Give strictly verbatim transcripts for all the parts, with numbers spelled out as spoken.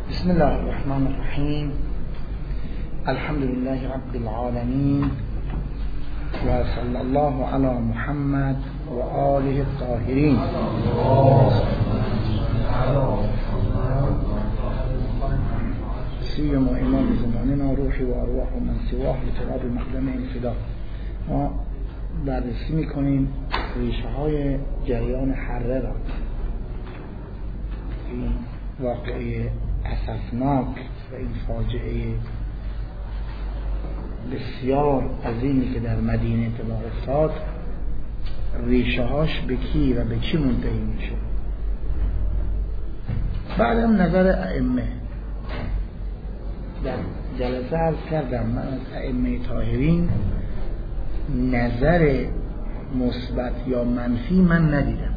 بسم الله الرحمن الرحیم. الحمد لله رب العالمین و صلی الله علی محمد و آله الطاهرین. سیما امام زماننا روحی و ارواح و من سواه لتراب مقدم انفدا. ما بررسی میکنیم ریشه های جریان حره را. این واقعه اسفناک و این فاجعه بسیار عظیمی که در مدینه اتفاق افتاد، ریشه هاش به کی و به چی منتهی میشه. بعدم نظر ائمه. در جلسه عرض کردم من از ائمه طاهرین نظر مثبت یا منفی من ندیدم.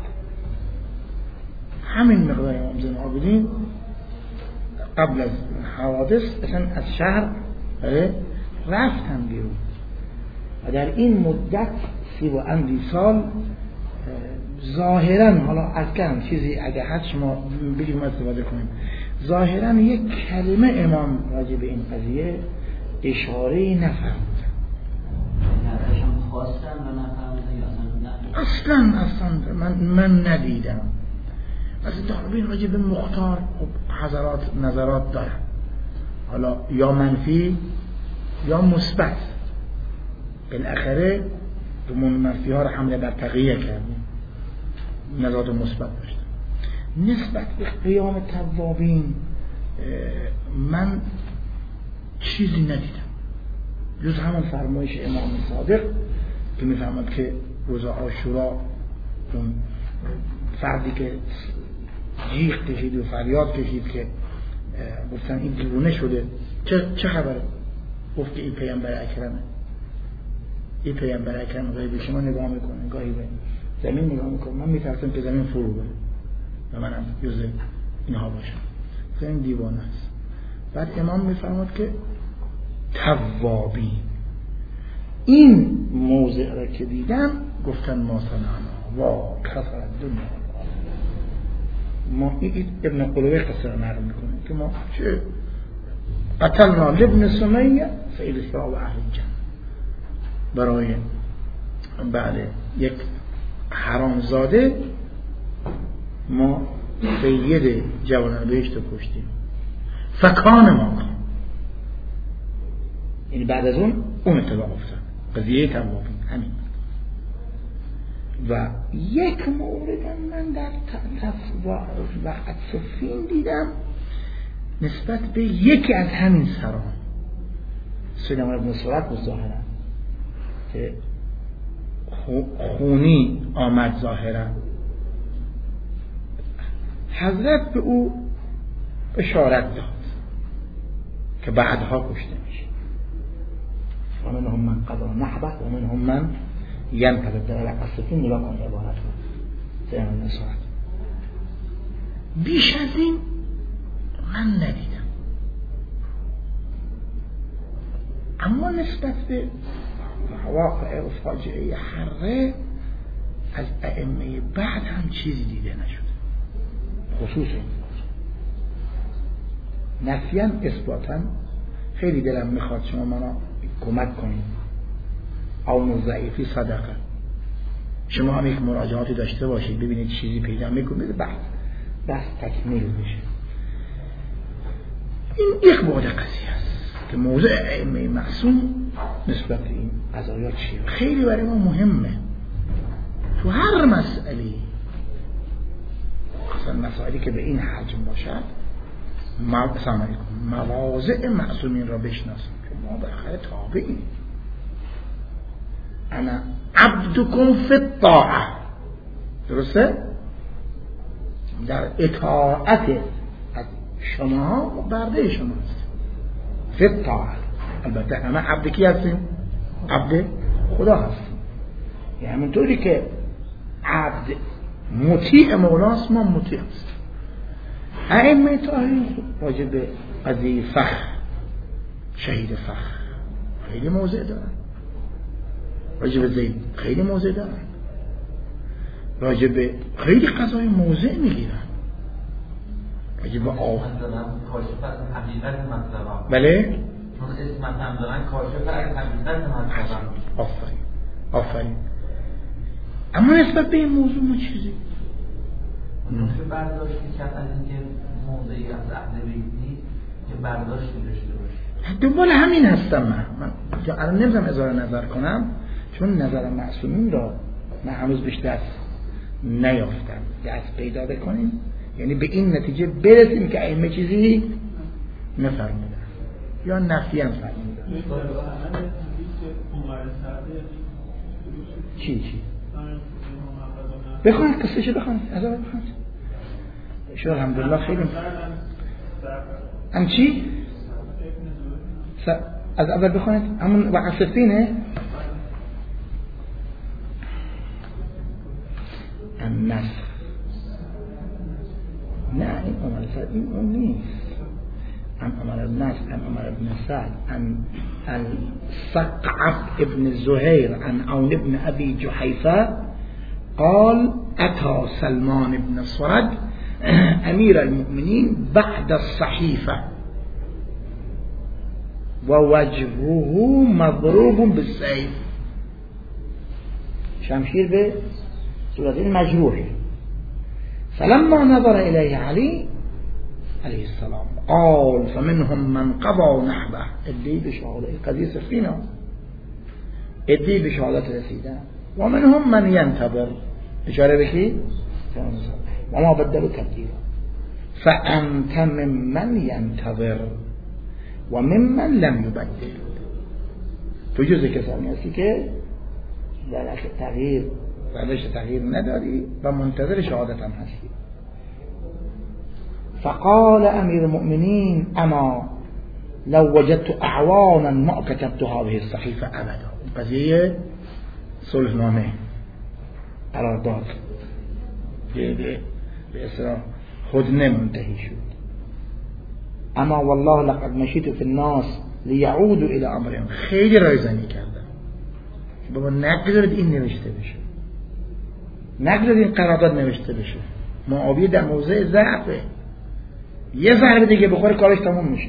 همین مقدار امام زین العابدین قبل از حوادث اصلا از شهر رفتن بیرون و در این مدت سی و اندی سال ظاهرا، حالا از کم چیزی اگه هست شما بگیم ما استفاده کنیم، ظاهرا یک کلمه امام راجع به این قضیه اشاره‌ای نفرمودن. اصلا اصلا من من ندیدم. از داربین راجع به مختار حضرات نظرات دارم، حالا یا منفی یا مثبت. بالاخره دومون منفی ها رو حمله بر تقیه کردیم، نظرات مثبت داشتم. نسبت به قیام توابین من چیزی ندیدم جز همون فرمایش امام صادق که میفهمد که روز عاشورا اون فردی که جیغ کشید و فریاد کشید که گفتن این دیوونه شده، چه چه خبره؟ گفت که این پیامبر اکرمه. این پیامبر اکرم گاهی به شما نگاه میکنه، گاهی به زمین نگاه میکنه. من میترسم که زمین فرو بره و منم جز اینها باشم. که این دیوانه است. بعد امام میفرماد که توابی این موضع را که دیدن گفتن ما صنعنا و کفر دنیا. ما این ابن قلوه قصه را نقل میکنه که ما چه قتلنا لابن سمیه سید ثواب اهل الجنه، برای بعد یک حرامزاده ما سید جوانان بهشت رو کشتیم. فکان ما کن، یعنی بعد از اون اون اتفاق افتاد قضیه توابین. همین و یک مورد من در وقت صفین دیدم نسبت به یکی از همین سران سیدنا ابن سرات ظاهرا که خونی آمد، ظاهرا حضرت به او اشارت داد که بعدها کشته میشه. و منهم من قضا نحبه و منهم من ینتظر. در قصتین نگاه کنید عبارت رو سیدنا ابن سرات. بیش از این من ندیدم. اما نسبت به واقع و فاجعه حره از ائمه بعد هم چیزی دیده نشده، خصوص این نفیاً اثباتاً. خیلی دلم میخواد شما منو کمک کنید. او ضعیفی صدقه، شما هم یک مراجعاتی داشته باشید ببینید چیزی پیدا میکنید بعد بس تکمیل بشه. این یک بعد قضیه است که موضع ائمه معصوم نسبت به این قضايا چیه. خیلی برای ما مهمه تو هر مسئله، مثلا مسائلی که به این حجم باشد، مواضع معصومین را بشناسیم که ما بالاخره تابعیم. انا عبدکم فی الطاعه، درسته؟ در اطاعت از شما و برده شماست. فی الطاعه. البته همه عبد کی هستیم؟ عبد خدا هستیم. یعنی همونطوری که عبد مطیع مولاست، ما مطیع هستیم. ائمه طاهرین راجع به قضیه فخر، شهید فخر خیلی موضع دارن. راجع به زید خیلی موضع دارن. راجع به خیلی قضای موضع میگیرن. اگه با آف کاشف از حقیقت مطلبم بله چون اسمت هم دارن کاشف از حقیقت مطلبم. آفرین آفرین. اما نسبت به این موضوع ما چیزی نکته برداشتی کرد از اینکه موضعی از اهل بیت نیست که برداشتی داشته باشه. دنبال همین هستم من من الان نمی‌ذارم اظهار نظر کنم چون نظر معصومین را من هنوز بیش دست نیافتم. دست پیدا بکنیم یعنی به این نتیجه برسیم که ائمه چیزی نفرمودن یا نفی هم فرمودن. چی چی بخونید قصه‌شو بخونید از اول بخونید. شو الحمدلله خیلی ام چی از اول بخونید همون وقصتینه النص. نه این عمر سعد این اون نیست. عن عمر بن نصر عن عمر بن سعد عن عن صقعب ابن زهير عن عون بن أبي جحيفة قال أتى سلمان بن صرد أمير المؤمنين بعد الصحيفة ووجهه مضروب بالسيف. شمشير به صورة مجروح. فلما نظر إليه علي عليه السلام قال فمنهم من قضى نحبه ادي بشهادة قضية سفينة ادي بشهادة رسيدة ومنهم من ينتظر إشارة بكي وما بدلوا تبديلا فأنت ممن ينتظر وممن لم يبدل. تو جزء کسانی هستی که در تغییر روش تغییر نداری و منتظر شهادت هم هستی. فقال امیر المؤمنین اما لو وجدت اعوانا ما كتبت هذه الصحيفه ابدا. قضیه صلح نامه قرارداد به اصطلاح هدنه منتهی شد. اما والله لقد مشيت في الناس ليعودوا الى امرهم. خیلی رایزنی کردم بابا نگذارید این نوشته بشه، نگذارید این قرارداد نوشته بشه. معاویه در موضع ضعفه، یه ضربه دیگه بخوره کارش تموم میشه.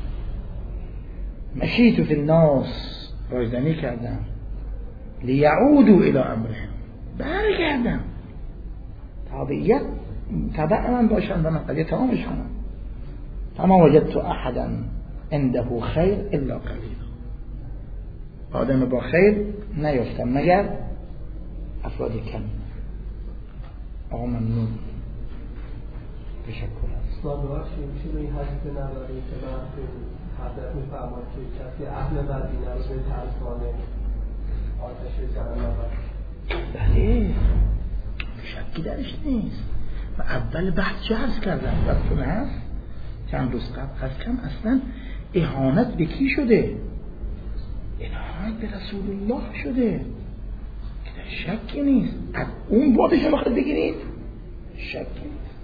مشیت فی الناس، رایزنی کردم، لیعودوا الی امرهم، برگردم تابعیت تبع من باشن و من قضیه تمامش کنم. فما وجدت احدا عنده خیر الا قلیل. آدم با خیر نیفتم مگر افراد کم. آقا ممنون، تشکر است. ما باشیم میشه این حدیث نداریم که من حضرت میفرماد که کسی اهل مدینه رو به ترسانه آتش جهنم. بله شکی درش نیست. و اول بحث چه عرض کردم دستون هست چند روز قبل از کم اصلا اهانت به کی شده؟ اهانت به رسول الله شده که در شکی نیست. از اون بادش هم بخواهد بگیرید شکی نیست.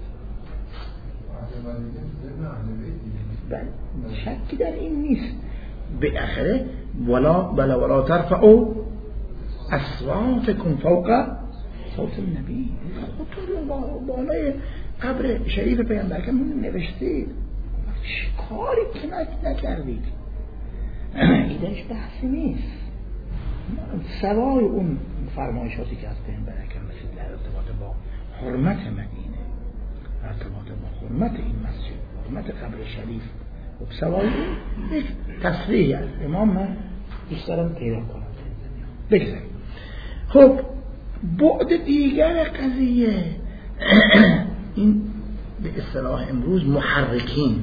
بله شکی در این نیست. به آخره ولا بلا ولا ترفعوا اصواتكم فوق صوت النبی. خودتون بالای قبر شریف پیامبر که نوشتید چه کاری که نکردید. ایدهش بحثی نیست. سوای اون فرمایشاتی که از پیامبر اکرم رسید در ارتباط با حرمت مدینه، ارتباط با حرمت این مسجد، حرمت قبر شریف و سوای اون یک تصریحی از امام من دوست دارم پیدا کنم. بگذاریم. خب بعد دیگر قضیه این به اصطلاح امروز محرکین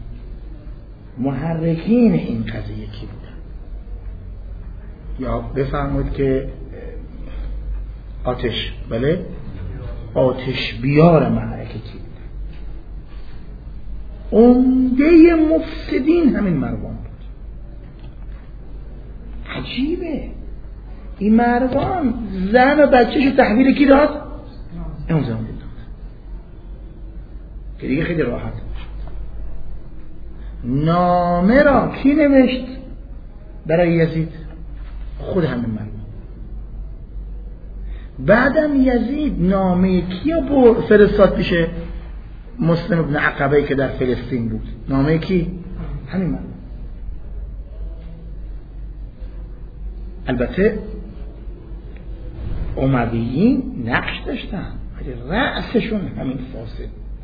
محرکین این قضیه کی بودن؟ یا بفرمایید که آتش بله آتش بیار معرکه کی بودن؟ عمده مفسدین همین مروان بود. عجیبه این مروان زن و بچه‌شو تحویل کی داد؟ اون زن بود که دیگه خیلی راحت شد. نامه را کی نوشت برای یزید؟ خود همین مروان. بعدم یزید نامه کیو فرستاد پیش مسلم ابن عقبه که در فلسطین بود، نامه کی؟ همین من. البته امویین نقش داشتن ولی رأسشون همین فاسد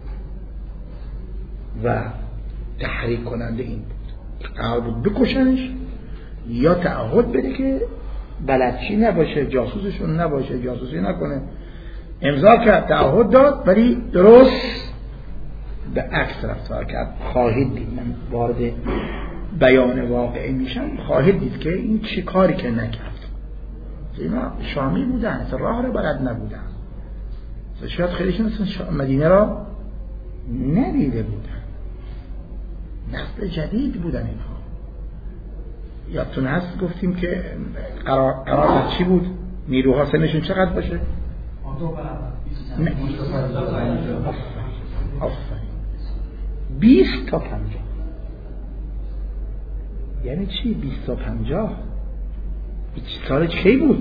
و تحریک کننده این بود، قرار بود بکشنش یا تعهد بده که بلدچی نباشه، جاسوسشون نباشه، جاسوسی نکنه. امضا کرد، تعهد داد، ولی درست به عکس رفتار کرد. خواهید دید، من وارد بیان واقعی میشم، خواهید دید که این چه کاری که نکرد. اینا شامی بودن، راه رو بلد نبودن، شاید خیلیشون مدینه را ندیده بودن، نسل جدید بودن اینها. یادتون هست گفتیم که قرار قرار چی بود؟ نیروها سنشون چقدر باشه؟ نه آفرین بیست تا پنجاه. یعنی چی بیست تا پنجاه؟ سال چی بود؟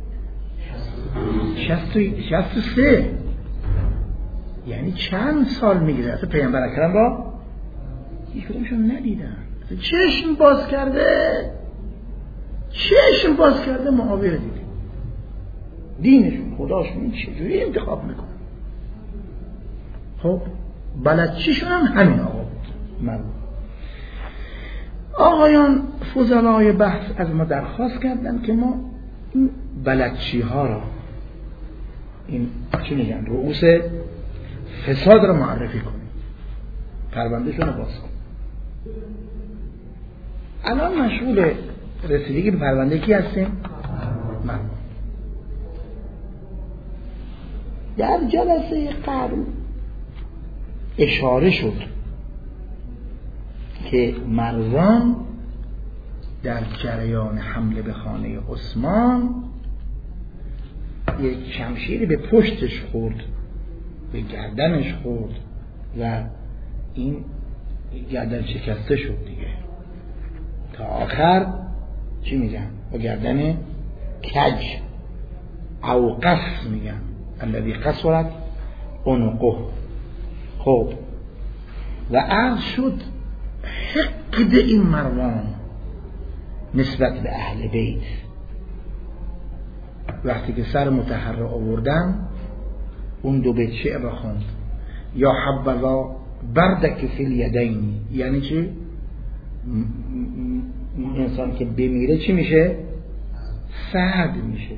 شصت و سه. یعنی چند سال میگیره اصلا پیامبر اکرم با هیچ کدومشون ندیدن. چشم باز کرده چشم باز کرده معاویه دیدیم، دینشون خداشون چجوری انتخاب میکنن. خب بلدچیشون هم همین آقا بود. من آقایان فضلای بحث از ما درخواست کردن که ما این بلدچی ها را، این چی میگن، رؤوس فساد را معرفی کنیم، پروندهشون رو باز کنیم. الان مشغول رسیدگی به پرونده کی هستیم؟ من. در جلسه قبل اشاره شد که مروان در جریان حمله به خانه عثمان یک شمشیری به پشتش خورد، به گردنش خورد و این گردن شکسته شد دیگه. تا آخر چی میگن؟ با گردن کج او قص میگن، الذی قصرت عنقه. خب و عرض شد حقد این مروان نسبت به اهل بیت، وقتی که سر مطهر را آوردن اون دو بیت شعر را خوند، یا حبذا بردک فی الیدین. یعنی چی؟ انسان که بمیره چی میشه؟ سرد میشه.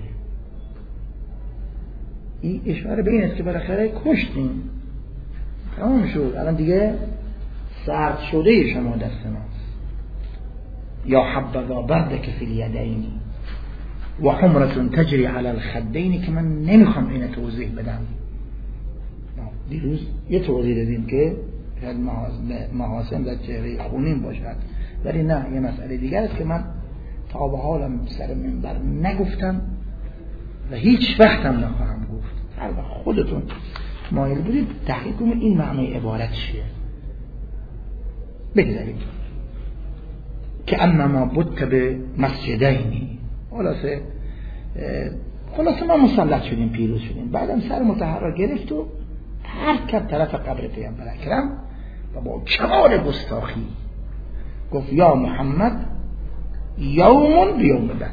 این اشاره به این است که بالاخره کشتیم، تمام شد، الان دیگه سرد شده شما دست ماست. یا حبذا بردک فی الیدین و حمرة تجری علی الخدین، که من نمیخوام اینو توضیح بدم. دیروز یه توضیح دادیم که شاید محاسن در چهره خونین باشد، ولی نه، یه مسئله دیگر است که من تا به حالم سر منبر نگفتم و هیچ وقت هم نخواهم گفت. هر وقت خودتون مایل بودید تحقیق کنید این معنی عبارت چیه. بگذاریم که انما بت به مسجدینی، خلاصه خلاصه ما مسلط شدیم، پیروز شدیم. بعدم سر مطهر را گرفت و ترک کرد طرف قبر پیامبر اکرم و با کمال گستاخی گفت یا محمد یوم بیوم بدر.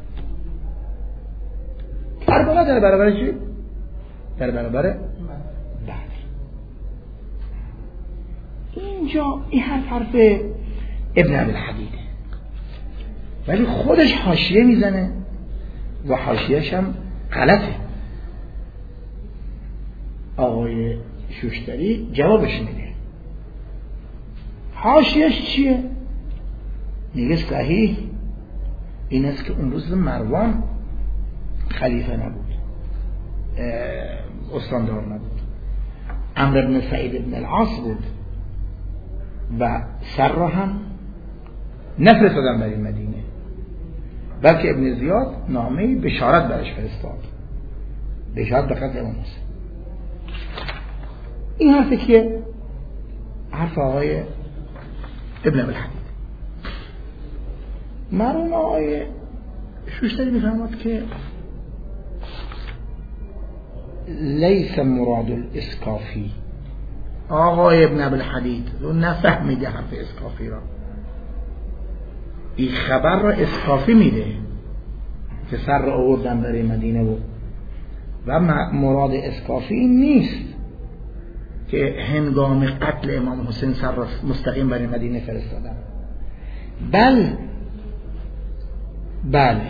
کربلا در برابر چی؟ در برابر بدر. اینجا این حرف حرف ابن ابی الحدیده، ولی خودش حاشیه میزنه و حاشیه‌اش هم غلطه. آقای شوشتری جوابش میده. حاشیه‌اش چیه؟ میگه صحیح این است که اون روز مروان خلیفه نبود، استاندار نبود، عمرو بن سعید بن العاص بود و سر را هم نفرستادن برای مدینه، بلکه ابن زیاد نامه بشارت برش فرستاد، بشارت به قتل امام حسین. این حرفی که حرف آقای ابن ابی الحدید. مرحوم آقای شوشتری میفرماد که لیس مراد الاسکافی آقای ابن ابوالحدید رو نفهمیده حرف اسکافی را، این خبر را اسکافی میده که سر را آوردن برای مدینه بود و مراد اسکافی این نیست که هنگام قتل امام حسین سر را مستقیم برای مدینه فرستادن. بل بله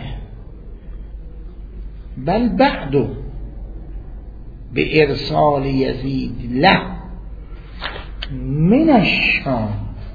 بل بعدو به ارسال یزید له من الشام،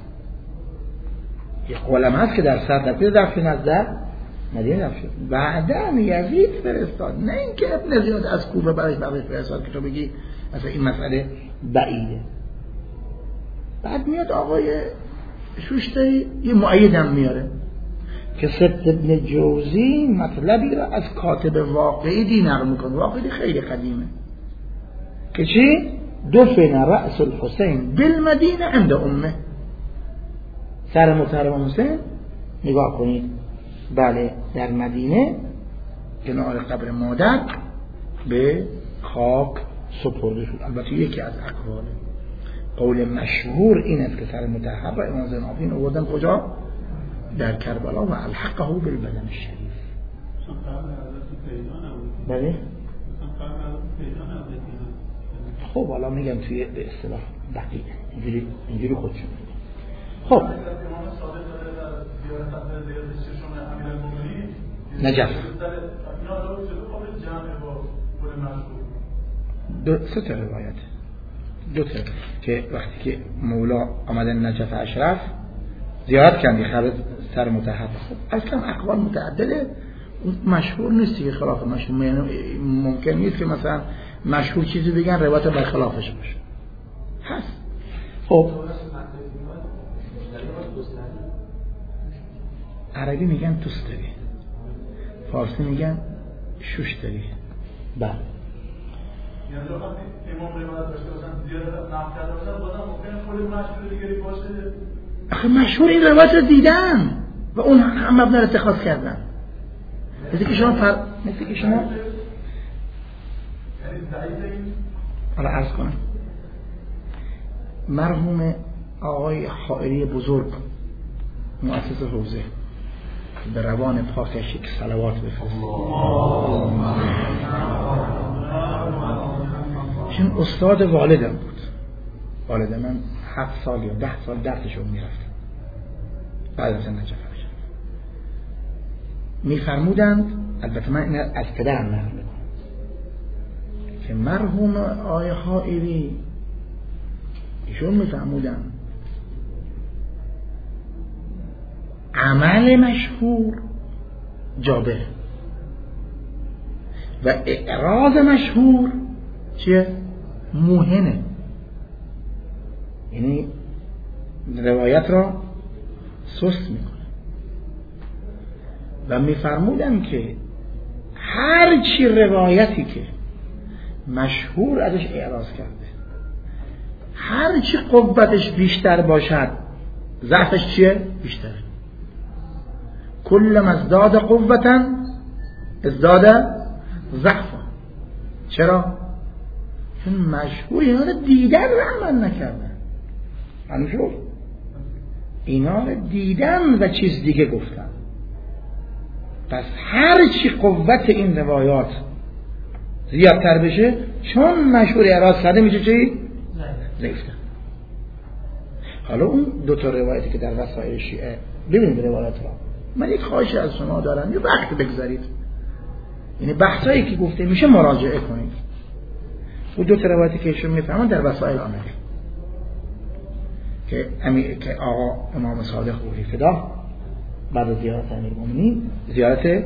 یه قولم هست که در صدقه دفع نزد مدینه دفع شد، بعدن یزید فرستاد، نه اینکه ابن زیاد از کوفه برای برای فرستاد که تو بگی مثلا این مسئله بعیده. بعد میاد آقای شوشتری یه مؤیدم میاره که سبت ابن جوزی مطلبی را از کاتب واقعی دی نقل میکنه، واقعی خیلی قدیمه، که چی؟ دفن رأس الحسین بالمدینه عند امه، سر محترم حسین نگاه کنید بله در مدینه کنار قبر مادر به خاک سپرده شد. البته یکی از اقواله، قول مشهور این است که سر مطهر را امام زین العابدین آوردن کجا؟ در کربلا و الحقه بالبدن الشریف. بله خب حالا میگم توی به اصطلاح دقیق اینجوری اینجوری خودشون. خب نجف دو سه تا روایت دو تا که وقتی که مولا آمدن نجف اشرف زیارت کردی خبر سر مطهر، خب اصلا اقوال متعدده، مشهور نیستی که خلاف مشهور، ممکن نیست که مثلا مشهور چیزی بگن روایت بر خلافش باشه هست. خب عربی میگن توستری، فارسی میگن شوشتری. بله یعنی وقتی امام روایت داشته باشن زیاد نقل کرده باشن بازم ممکنه خود مشهور دیگری باشه. آخه مشهور این روایت رو دیدن و اون هم مبنا رو اتخاذ کردن. مثل که شما پر... مثل که شما حالا عرض کنم مرحوم آقای حائری بزرگ مؤسس حوزه به روان پاکش یک صلوات بفرستید. چون استاد والدم بود، والد من هفت سال یا ده سال درسشون میرفتم بعد از نجف میفرمودند، البته من این از پدرم نقل میکنم که مرحوم آقای حائری ایشون میفرمودند عمل مشهور جابر و اعراض مشهور چیه؟ موهنه، یعنی روایت را سست میکنه. و میفرمودن که هر چی روایتی که مشهور ازش اعراض کرده، هر چی قوتش بیشتر باشد ضعفش چیه؟ بیشتره. کل ما ازداد قوتا ازداد ضعفا. چرا؟ چون مشهور اینا رو دیدن و عمل نکردن. همینجور اینا رو دیدن و چیز دیگه گفتن. پس هر چی قوت این روایات زیادتر بشه، چون مشهور اعراض کرده میشه چی؟ ضعیفتر. حالا اون دو تا روایتی که در وسائل شیعه ببینید روایات را، من یک خواهش از شما دارم یه وقت بگذارید، یعنی بحثایی که گفته میشه مراجعه کنید. اون دو تا روایتی که ایشون میفهمن در وسائل آمده که امی که آقا امام صادق روحی فدا بعد از زیارت امیرالمومنین زیارت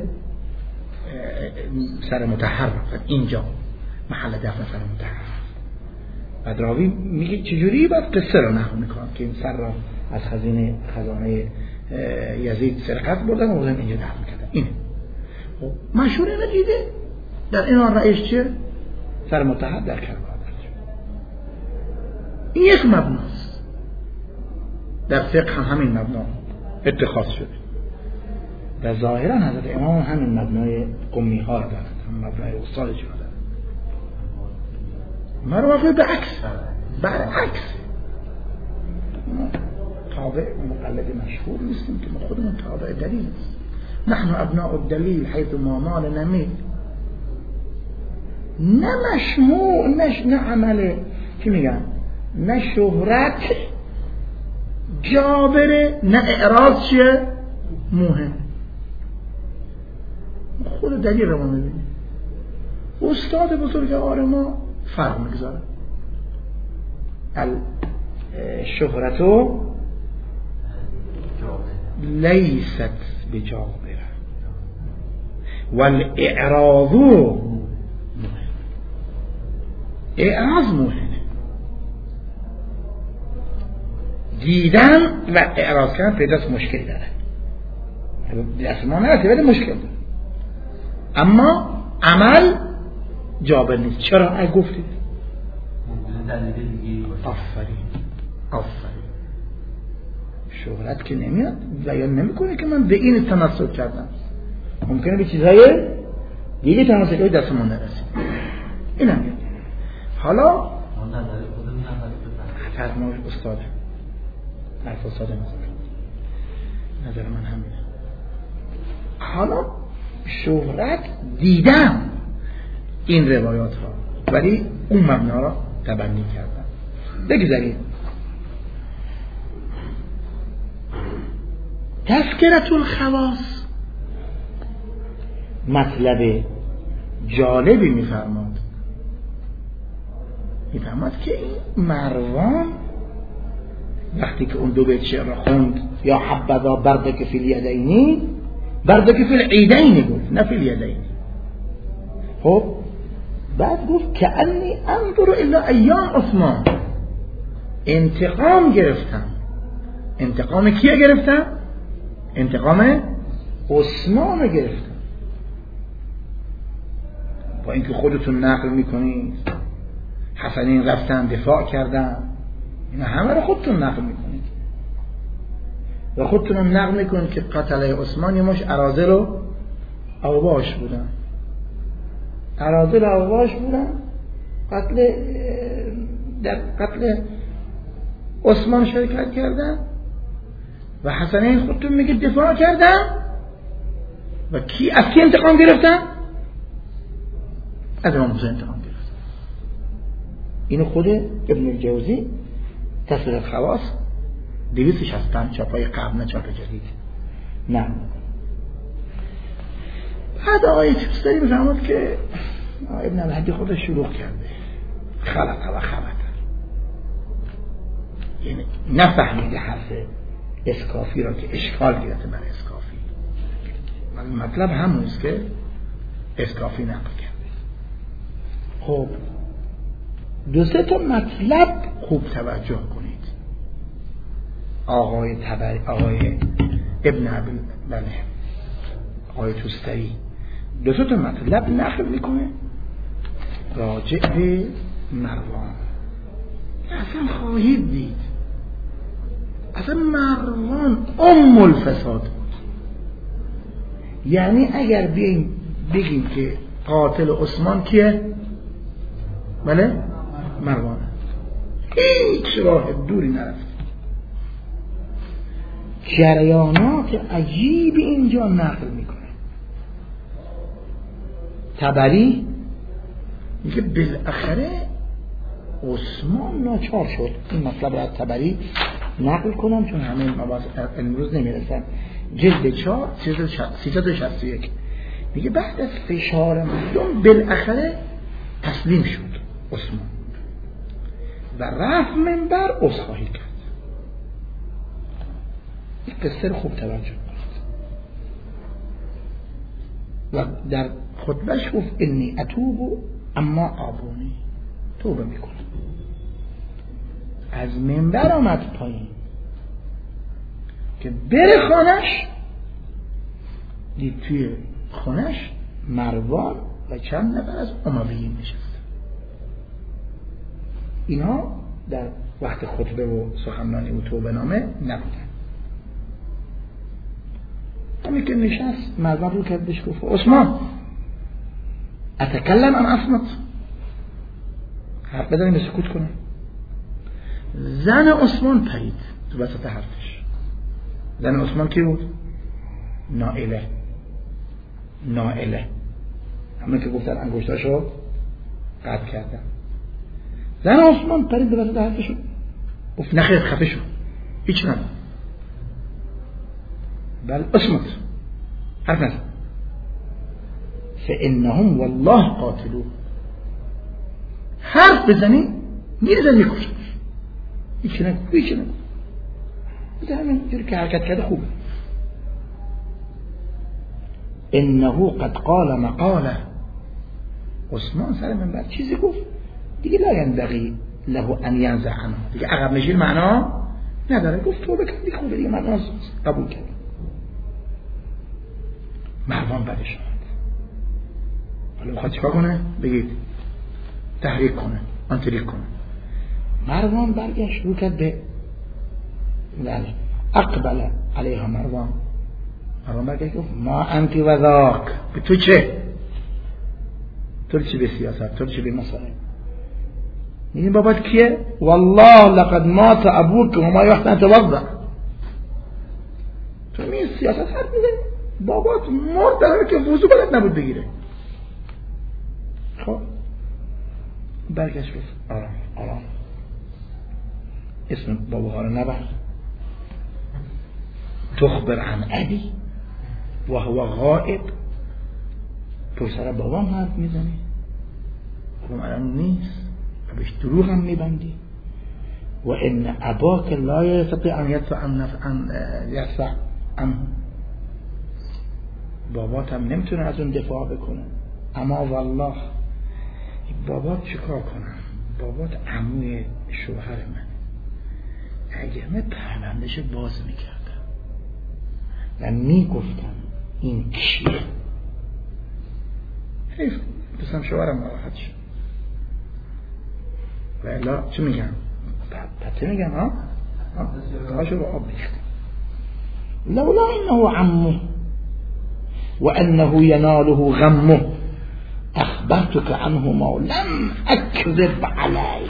سر مطهر رفت، اینجا محل دفن سر مطهر. بعد راوی میگه چجوری بعد قصه رو نقل میکنم که این سر را از خزینه خزانه یزید سرقت بردن و بردن اینجا دفن کردن. اینه مشهور اینو دیده. در این آن رئیس چیه؟ سر مطهر در کربلا. این یک مبناست، در فقه هم همین مبنا اتخاذ شده و ظاهرا حضرت امام همین مبنای قمی ها دارند، هم مبنای استادش رو دارند. مروافع به عکس برعکس ما تابع مقلد مشهور نیستیم که ما خودمون تابع دلیل نیست. نحن ابناء الدلیل حیث ما مال نمید، نه مشموع نه نه عمله چی میگن، نه شهرت جابره نه اعراض چیه مهم. خود دلیل رو ما میبینیم. استاد بزرگوار ما فرق میگذاره. الشهرتو لیست بجابره والاعراضو اعراض مهمه. دیدن و اعراض کردن پیداست مشکل داره، اصلا ما نرسه بده مشکل داره، اما عمل جابر نیست. چرا؟ ای گفتید آفرین آفرین شهرت که نمیاد بیان نمیکنه که من به این تمسک کردم، ممکنه به چیزهای دیگه تمسک های دست من نرسید. این هم میاد. حالا فرمای استاد حرف استاد نظر من همینه. حالا شهرت دیدم این روایات ها ولی اون مبنا را تبنی کردم. بگذارید تذکرة الخواص مطلب جالبی میفرماد. میفرماد که این مروان وقتی که اون دو بیت شعر خوند یا حبذا بردک فی الیدینی، بردک فی العیدین گفت نه فی الیدین. خب بعد گفت که انی انظر الی ایام عثمان، انتقام گرفتم. انتقام کیه گرفتم؟ انتقام عثمان گرفتم. با اینکه خودتون نقل میکنید حسنین رفتن دفاع کردن، اینا همه رو خودتون نقل میکنید و خودتون نقل میکنید که قتله عثمان یه مش اراذل و اوباش بودن. اراذل و اوباش بودن قتل در قتل عثمان شرکت کردن و حسنین خودتون میگید دفاع کردن. و کی از کی انتقام گرفتن؟ از امام حسین انتقام گرفتن. اینو خود ابن الجوزی تذکرة الخواص دویست و شصت و پنج چاپای قبل نه چاپ جدید نه. بعد آقای توستری میفهمد که ابن الهدی خودش شروع کرده خلق و خبط، یعنی نفهمیده حرف اسکافی را که اشکال گرفته بر اسکافی. ولی مطلب همونست که اسکافی نقل کرده. خب دو سه تا مطلب خوب توجه کنید. آقای تبری آقای ابن عبل بله آقای توستری دو سه تا مطلب نقل میکنه راجع به مروان. اصلا خواهید دید اصلا مروان ام الفساد بود. یعنی اگر بیاییم بگیم که قاتل عثمان کیه؟ بله مروان. هیچ راه دوری نرفت. جریانات عجیبی اینجا نقل میکنه. تبری میگه بالاخره عثمان ناچار شد. این مطلب را از تبری نقل کنم چون همه مباحث امروز نمیرسن. جلد چهار سیصد و شصت و یک میگه بعد از فشار مردم بالاخره تسلیم شد عثمان و رفت منبر عذرخواهی کرد. این قصه رو خوب توجه کنید. و در خطبهش گفت انی اتوب اما آبونی، توبه میکنم. از منبر آمد پایین که بره خانش، دید توی خانش مروان و چند نفر از امویین نشست. اینها در وقت خطبه و سخنرانی و توبه نامه نبودن. همین که نشست مروان رو کرد بهش گفت عثمان اتکلم ام اصمت، حرف بداریم سکوت کنم. زن عثمان پرید تو وسط حرفش. زن عثمان کی بود؟ نائله. نائله همون که گفتن انگشتاشو قطع کردن. زن عثمان پرید تو وسط حرفشو، گفت نخیر خفه شو، هیچ نگو، بل اصمت، حرف نزن، فانهم والله قاتلوه. حرف بزنی میرزن میکشن، هیچ نگو هیچ نگو. بده همین جوری که حرکت کرده خوبه. انه قد قال مقاله. عثمان سر منبر چیزی گفت دیگه لا ينبغي له ان ينزع عنه، دیگه عقب نشین معنا نداره. گفت توبه کن دیگه خوبه دیگه، من قبول کردم. مروان بعدش اومد، حالا میخواد چیکار کنه؟ بگید تحریک کنه، آنتریک کنه. مروان برگشت رو کرد به بله اقبل علیها مروان. مروان برگشت گفت ما انتی و ذاک، به تو چه؟ تو چی به سیاست، تو چی به مسائل؟ این بابات کیه؟ والله لقد مات ابوک و ما یحتاج نتوضا. تو می سیاست حرف میزنی؟ بابات مرد در حالی که وضو بلد نبود بگیره. خب برگشت گفت آرام آرام، اسم باباها رو نبر. تخبر عن ابی و هو غائب، پسر بابام حرف میزنی، خب الان نیست، بهش دروغ هم میبندی. و ان اباک لا یستطیع ان یدفع عن یدفع عنه، بابات هم نمیتونه از اون دفاع بکنه. اما والله بابات چیکار کنم؟ بابات عموی شوهر من، اگه من پروندهشو باز میکردم و میگفتم این کیه، حیف بسم شوهرم ناراحت شد. و الا چه میگم؟ پته میگم ها؟ تاشو با آب ریختم. لولا انه عمه و انه یناله غمه اخبرتك عنه ما لم اکذب علیه.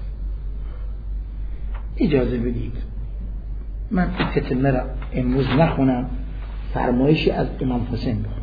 اجازه بدید من این فتنه را امروز نخونم، فرمایشی از امام حسین بخونم.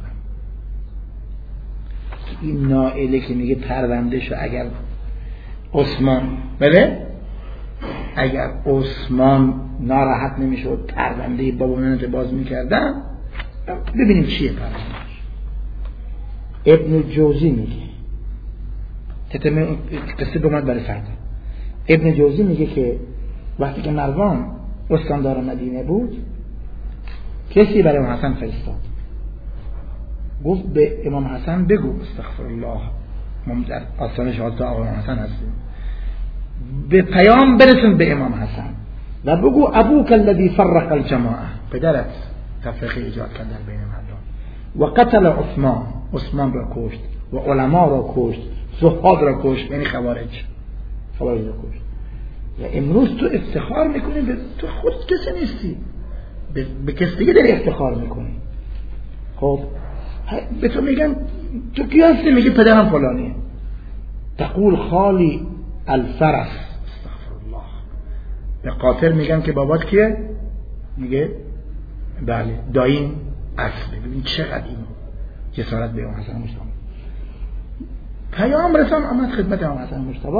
این نائله که میگه پرونده شو اگر عثمان بله اگر عثمان ناراحت نمیشد پرونده بابونانت باز میکردن، ببینیم چیه پرونده. ابن جوزی میگه تتمه قصه دومد برای فردا. ابن جوزی میگه که وقتی که مروان استاندار مدینه بود، کسی برای امام حسن فرستاد، گفت به امام حسن بگو استغفر الله، ما در آستانه شهادت آقا امام حسن هستیم، به پیام برسون به امام حسن و بگو ابوک الذی فرق الجماعه، پدرت تفرقه ایجاد کرد در بین مردم، و قتل عثمان، عثمان را کشت، و علما را کشت، زهاد را کشت، یعنی خوارج خوارج را کشت. و امروز تو افتخار میکنی به تو خود کسی نیستی، به, به کسی دیگه داری افتخار میکنی. خب به تو میگن تو کی هستی؟ میگی پدرم فلانیه. تقول خالی الفرس، استغفر الله. به قاتل میگن که بابات کیه؟ میگه بله دایم اصله. ببین چقدر این جسارت به امام حسن مجتبی. پیام رسان آمد خدمت امام حسن مجتبی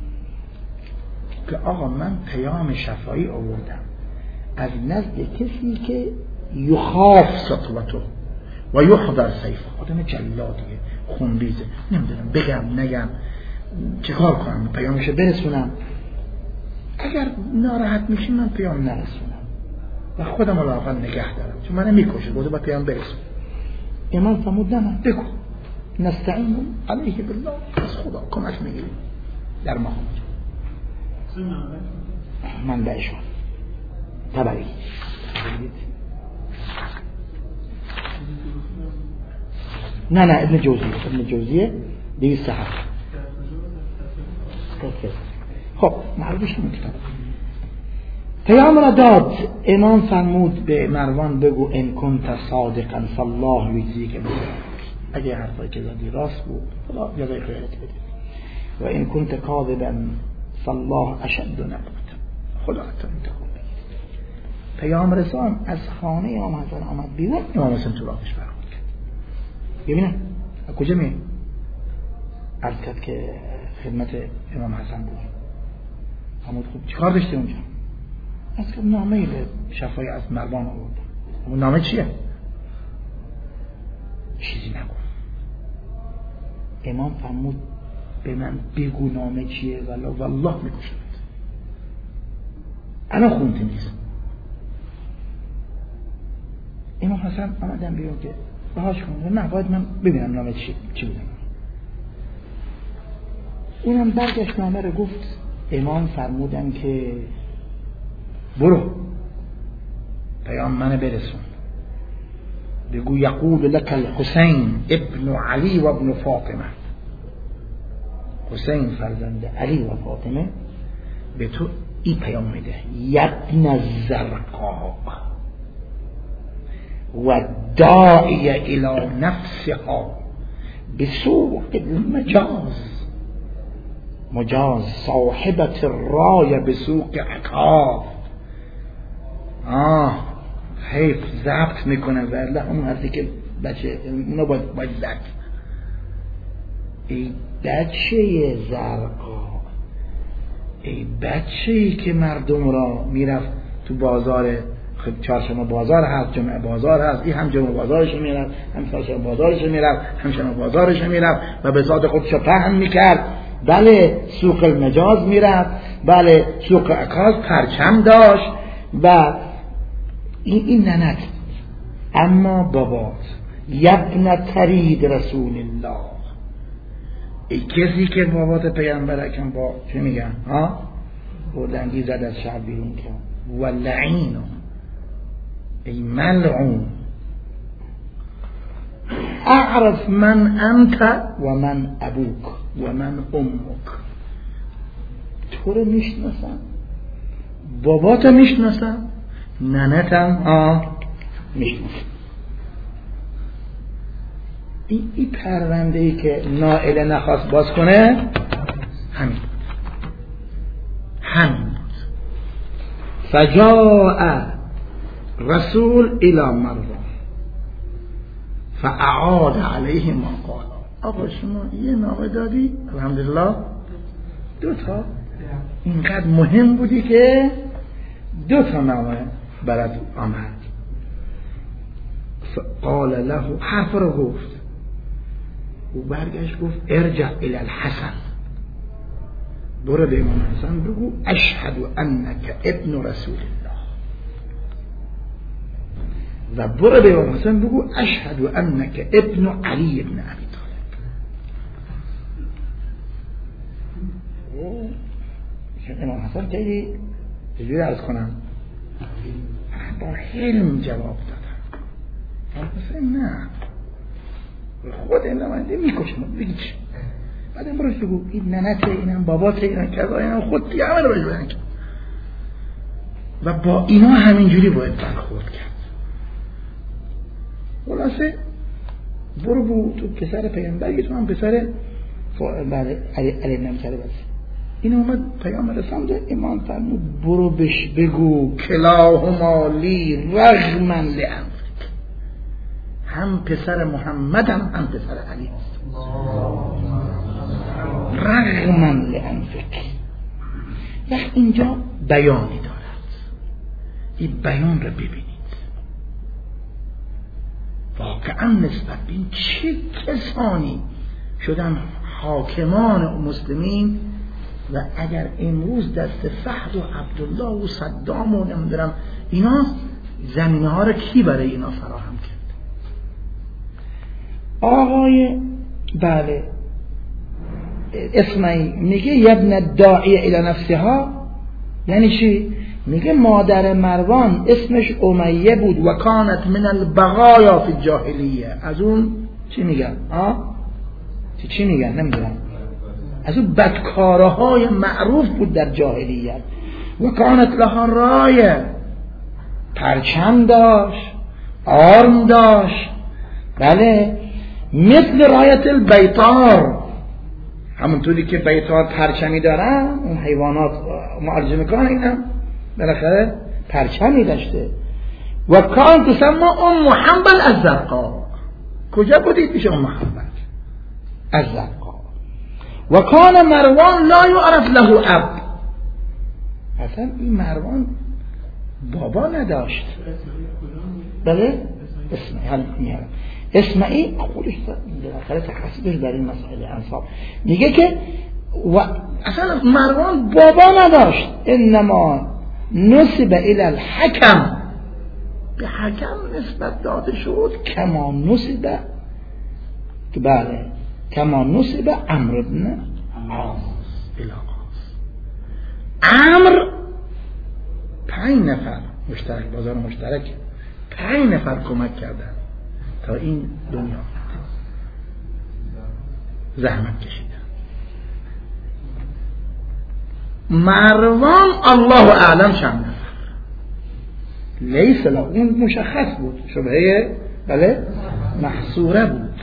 که آقا من پیام شفاعی آوردم از نزد کسی که یخاف سطوته و یحضر سیفه، آدم جلادیه، خونریزه، نمیدونم بگم نگم چه کار کنم، پیامش برسونم. اگر ناراحت میشی من پیام نرسونم و خودم رو واقعا نگه دارم، چون من میکشه بوده با پیام برسون. امام فرمود نه بگو نستعین علیه بالله، از خدا کمک میگیریم در ما. من بهشون تبری نه نه ابن جوزیه ابن جوزیه دویست هفت. خب معروفش نمیتونم. پیام را داد. امام فرمود به مروان بگو ان کنت صادقا فالله یجزیک بذلک، اگه حرفایی که زدی راست بود خدا جزای خیرت بده، و ان کنت کاذبا فالله اشد نقمة. خدا حتی انتخاب بگید. پیام رسان از خانه امام حسن آمد بیرون، امام حسن تو راهش برخورد کرد. ببینن از کجا می عرض کرد که خدمت امام حسن بود. حمود خوب چیکار داشته اونجا؟ از که نامه‌ای به شفای از مروان آورد. اون نامه چیه؟ چیزی نگفت. امام فرمود به من بگو نامه چیه، ولی والله میکشمت. الان خونده نیست. امام حسن آمدن بیرون که باهاش کنه، نه باید من ببینم نامه چی چی بوده. اونم برگشت نامه رو گفت. امام فرمودن که برو پیام منو برسون، بگو یقول لك الحسین ابن علی و ابن فاطمه، حسین فرزند علی و فاطمه به تو این پیام میده، یبن الزرقاء و داعی الى نفسها بسوق المجاز، مجاز صاحبت الرای بسوق عکاف. آه حیف ضبط میکنه ولی اون حرفی که بچه اونو باید باید زد. ای بچه زرقا، ای بچه ای که مردم را میرفت تو بازار، خب چهارشنبه بازار هست، جمعه بازار هست، این هم جمعه بازارش میرفت، هم چهارشنبه بازارش میرفت، هم شنبه بازارش میرفت و به ذات خودش پهن میکرد. بله سوق المجاز میرفت، بله سوق عکاظ پرچم داشت و این این ننت. اما بابات یبن ترید رسول الله، ای کسی که بابات پیامبر اکرم با چه میگن ها بردنگی زد از شهر بیرون کرد، و لعین، ای ملعون، اعرف من انت و من ابوک و من امک. تو رو میشناسم، بابات میشناسم، ننتم آه میشناسم. این ای پرونده ای که نائله نخواست باز کنه همین بود، همین بود. فجاء رسول الى مروان فاعاد علیه ما قال. آقا شما یه نامه دادی الحمدلله دو تا، اینقدر مهم بودی که دو تا نامه برات آمد. قال له، حرف رو گفت و برگشت گفت ارجع الى الحسن، برو به امام حسن بگو اشهد انک ابن رسول الله، و برو به امام حسن بگو اشهد انک ابن علی ابن ابی طالب. امام حسن خیلی چجوری عرض کنم با حلم جواب دادم. امام حسن نه خود این نمانده میکشم بگی چه، بعد این بروش بگو این ننته، اینم باباته، اینم کذا، اینم خود دیگه همه رو باید بدن کرد و با اینا همینجوری باید برخورد کرد. خلاصه برو بو تو پسر پیامبری، تو هم پسر بعد علی علی ابن ابی طالب است. این اومد پیام رساند، امام فرمود برو بش بگو کلاهما لی رغما لانفک، هم پسر محمدم هم پسر علی است، رغما لانفک. و اینجا بیانی دارد، این بیان رو ببینید واقعا نسبت به این چه کسانی شدن حاکمان مسلمین و اگر امروز دست فهد و عبدالله و صدام و نمیدونم اینا، زمینه ها رو کی برای اینا فراهم کرد؟ آقای بله اسمعی میگه یبن الداعی الی نفسها، یعنی چی؟ میگه مادر مروان اسمش امیه بود و کانت من البغایا فی الجاهلیه. از اون چی میگن؟ آه؟ چی, چی میگن؟ نمیدونم. از اون بدکارهای معروف بود در جاهلیت. و کانت لها رایه، پرچم داشت، آرم داشت، بله، مثل رایت البیطار، همونطوری که بیطار پرچمی دارن اون حیوانات معالجه میکنن، اینم بالاخره پرچمی داشته. و کان تسمى ام حنبل الزرقاء. کجا بودید میشه ام حنبل الزرقاء. و کان مروان لا یعرف له اب. اصلا این مروان بابا نداشت. بله اسمعی حالا میارم اسمعی خودش بالاخره تخصصش در این مسائل انصاب میگه که و اصلا مروان بابا نداشت. انما نسب الى الحکم، به حکم نسبت داده شد کما نسب که بله کما نسب عمرو بن عاص الى عاص. عمرو پنج نفر مشترک بازار مشترک پنج نفر کمک کردن تا این دنیا زحمت کشیدن. مروان الله اعلم چند نفر لیس له، اون مشخص بود شبهه بله محصوره بود،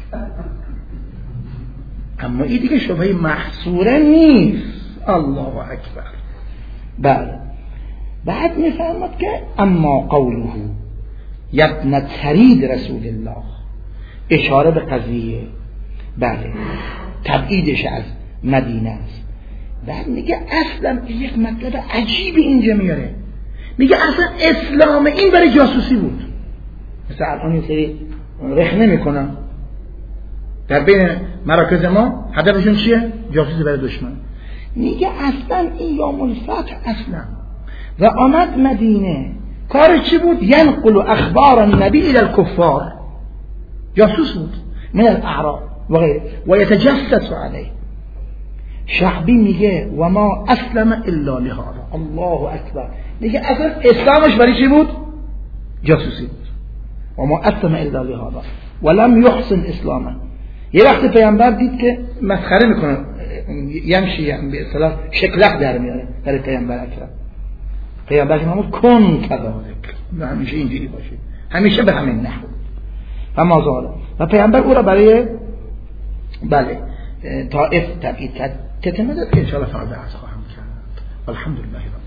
اما این دیگه شبهه محصوره نیست. الله اکبر. بله بعد میفرماد که اما قوله یبن ترید رسول الله، اشاره به قضیه بله تبعیدش از مدینه است. بعد میگه اصلا یک مطلب عجیب اینجا میاره، میگه اصلا اسلام این برای جاسوسی بود. مثلا الان این سری رخنه میکنن در بین مراکز ما هدفشون چیه؟ جاسوسی برای دشمن. میگه اصلا این یوم الفتح اصلا و آمد مدینه کار چی بود؟ ینقل اخبار النبی الى الكفار، جاسوس بود من الاعراب و غیره و یتجسس علیه. شعبی میگه و ما اسلم الا لهذا. الله اکبر. میگه اصلا اسلامش برای چی بود؟ جاسوسی بود. و ما اسلم الا لهذا ولم یحسن اسلامه. یه وقت پیامبر دید که مسخره میکنه، یمشی به اصطلاح شکلق در میاره برای پیامبر اکرم. پیامبر فرمود کن کذالک، همیشه اینجوری باشه، همیشه به همین نحو و مازال. و پیامبر او را برای بله طائف تبعید کرد. تتمه داد که انشاءالله فردا عرض خواهم کرد. الحمدلله.